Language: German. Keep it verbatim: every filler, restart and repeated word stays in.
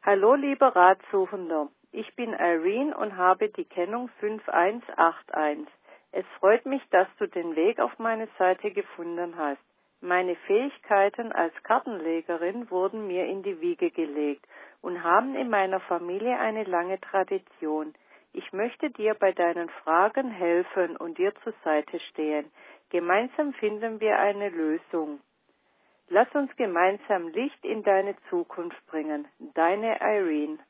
Hallo, lieber Ratsuchender. Ich bin Irene und habe die Kennung fünf eins acht eins. Es freut mich, dass du den Weg auf meine Seite gefunden hast. Meine Fähigkeiten als Kartenlegerin wurden mir in die Wiege gelegt und haben in meiner Familie eine lange Tradition. Ich möchte dir bei deinen Fragen helfen und dir zur Seite stehen. Gemeinsam finden wir eine Lösung. Lass uns gemeinsam Licht in deine Zukunft bringen. Deine Irene.